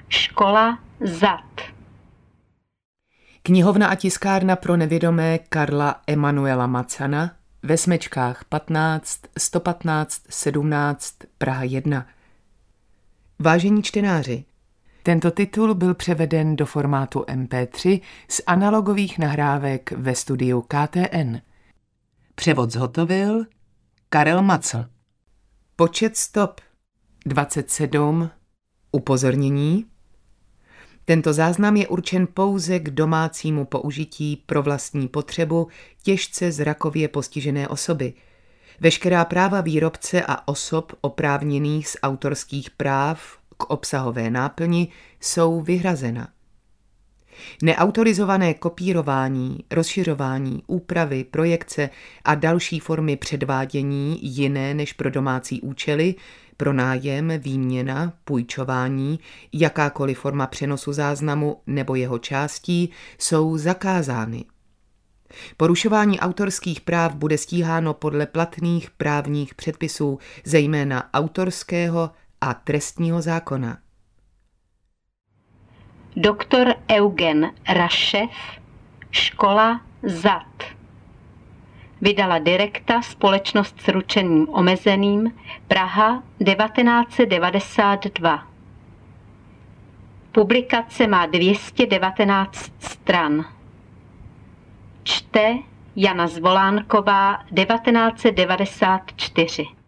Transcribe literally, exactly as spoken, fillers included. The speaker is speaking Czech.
Škola zad. Knihovna a tiskárna pro nevědomé Karla Emanuela Macana ve Smečkách patnáct, sto patnáct, sedmnáct, Praha jedna. Vážení čtenáři, tento titul byl převeden do formátu em pé tři z analogových nahrávek ve studiu K T N. Převod zhotovil Karel Macl. Počet stop dvacet sedm. Upozornění. Tento záznam je určen pouze k domácímu použití pro vlastní potřebu těžce zrakově postižené osoby. Veškerá práva výrobce a osob oprávněných z autorských práv k obsahové náplni jsou vyhrazena. Neautorizované kopírování, rozšiřování, úpravy, projekce a další formy předvádění jiné než pro domácí účely, pronájem, výměna, půjčování, jakákoliv forma přenosu záznamu nebo jeho částí jsou zakázány. Porušování autorských práv bude stíháno podle platných právních předpisů, zejména autorského a trestního zákona. Doktor Eugen Rašev, Škola zad. Vydala Direkta, společnost s ručením omezeným, Praha devatenáct set devadesát dva. Publikace má dvě stě devatenáct stran. Čte Jana Zvolánková devatenáct set devadesát čtyři.